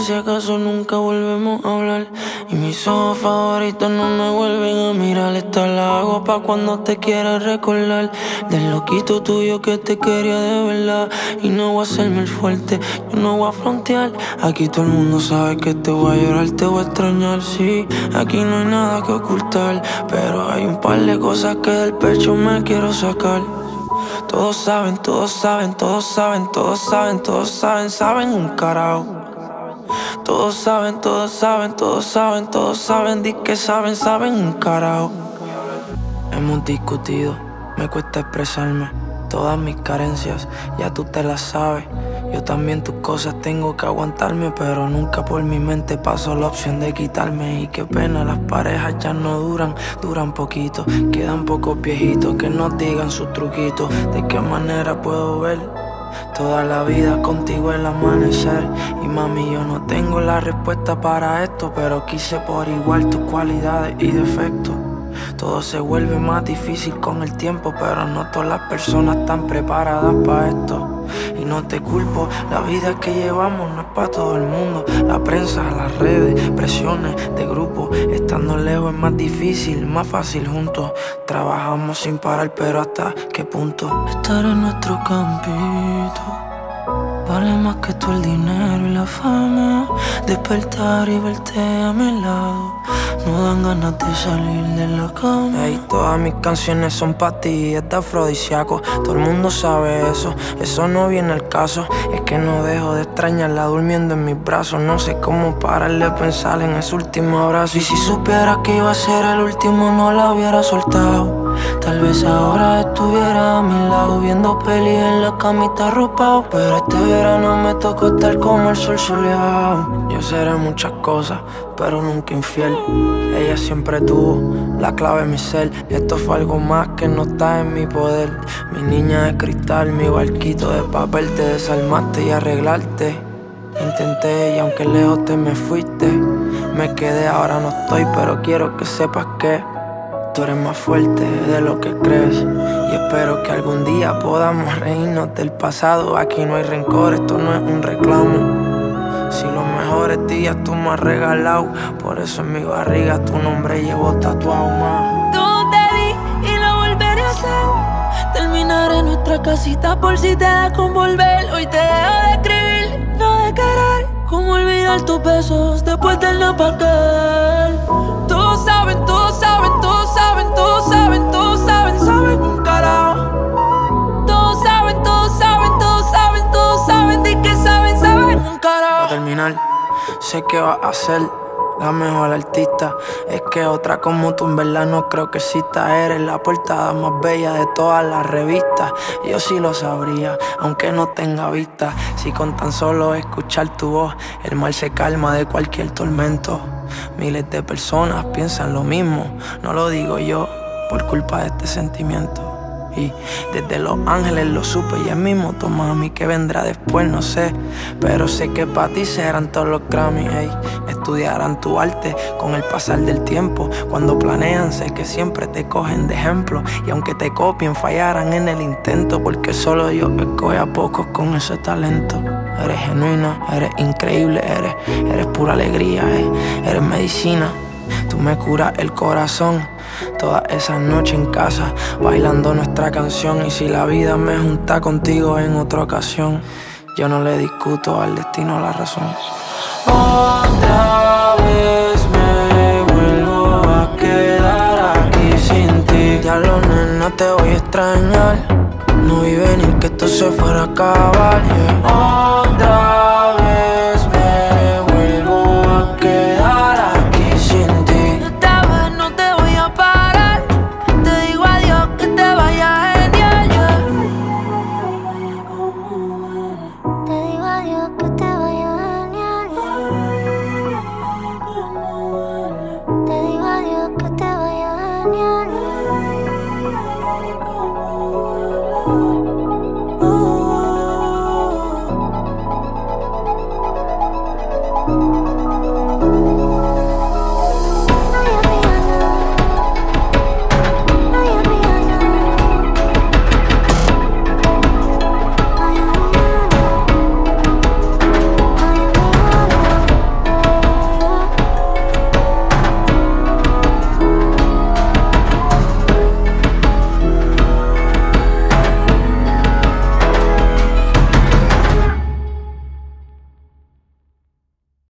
si acaso nunca volvemos a hablar. Y mis ojos favoritos no me vuelven a mirar. Esta la hago pa' cuando te quieras recordar del loquito tuyo que te quería de verdad. Y no voy a hacerme el fuerte, yo no voy a frontear. Aquí todo el mundo sabe que te voy a llorar, te voy a extrañar. Sí, aquí no hay nada que ocultar, pero hay un par de cosas que del pecho me quiero sacar. Todos saben, todos saben, todos saben, todos saben, todos saben, saben un carajo. Todos saben, todos saben, todos saben, todos saben, di que saben, saben un carajo. Hemos discutido, me cuesta expresarme. Todas mis carencias, ya tú te las sabes. Yo también tus cosas tengo que aguantarme, pero nunca por mi mente pasó la opción de quitarme. Y qué pena, las parejas ya no duran, duran poquito. Quedan pocos viejitos que nos digan sus truquitos. ¿De qué manera puedo ver toda la vida contigo el amanecer? Y mami, yo no tengo la respuesta para esto, pero quise por igual tus cualidades y defectos. Todo se vuelve más difícil con el tiempo, pero no todas las personas están preparadas para esto. Y no te culpo, la vida que llevamos no es para todo el mundo. La prensa, las redes, presiones de grupo. Estando lejos es más difícil, más fácil juntos. Trabajamos sin parar, pero ¿hasta qué punto? Estar en nuestro campito vale más que todo el dinero y la fama. Despertar y verte a mi lado no dan ganas de salir de la cama. Ey, todas mis canciones son pa' ti, es de afrodisíaco. Todo el mundo sabe eso, eso no viene al caso. Es que no dejo de extrañarla durmiendo en mis brazos. No sé cómo parar de pensar en ese último abrazo. Y si supiera que iba a ser el último no la hubiera soltado. Tal vez ahora estuviera a mi lado viendo peli en la camita arropado. Pero este verano me tocó estar como el sol soleado. Yo seré muchas cosas, pero nunca infiel. Ella siempre tuvo la clave en mi ser. Esto fue algo más que no está en mi poder. Mi niña de cristal, mi barquito de papel. Te desarmaste y arreglarte intenté, y aunque lejos te me fuiste, me quedé, ahora no estoy, pero quiero que sepas que tú eres más fuerte de lo que crees. Y espero que algún día podamos reírnos del pasado. Aquí no hay rencor, esto no es un reclamo. Si los mejores días tú me has regalado, por eso en mi barriga tu nombre llevo tatuado más. Tú te di y lo volveré a hacer. Terminaré nuestra casita por si te da con volver. Hoy te dejo de escribir, no de querer. Cómo olvidar tus besos después del no pa' aquel. Todos saben, todos saben, todos saben, todos saben, todos saben, saben un carajo. Todos saben, todos saben, todos saben, todos saben, di que saben, saben un carajo. Para terminar, sé que vas a ser la mejor artista. Es que otra como tú en verdad no creo que exista. Eres la portada más bella de todas las revistas. Yo sí lo sabría, aunque no tenga vista. Si con tan solo escuchar tu voz el mal se calma de cualquier tormento. Miles de personas piensan lo mismo, no lo digo yo, por culpa de este sentimiento. Y desde Los Ángeles lo supe y el mismo tu mami, que vendrá después no sé. Pero sé que para ti serán todos los Grammys, ey. Estudiarán tu arte con el pasar del tiempo. Cuando planean sé que siempre te cogen de ejemplo. Y aunque te copien fallarán en el intento, porque solo Dios escoge a pocos con ese talento. Eres genuina, eres increíble, eres pura alegría, eres medicina. Tú me curas el corazón. Todas esas noches en casa bailando nuestra canción. Y si la vida me junta contigo en otra ocasión, yo no le discuto al destino la razón. Otra vez me vuelvo a quedar aquí sin ti. Ya lo nena, te voy a extrañar. No vi venir que esto se fuera a acabar, yeah.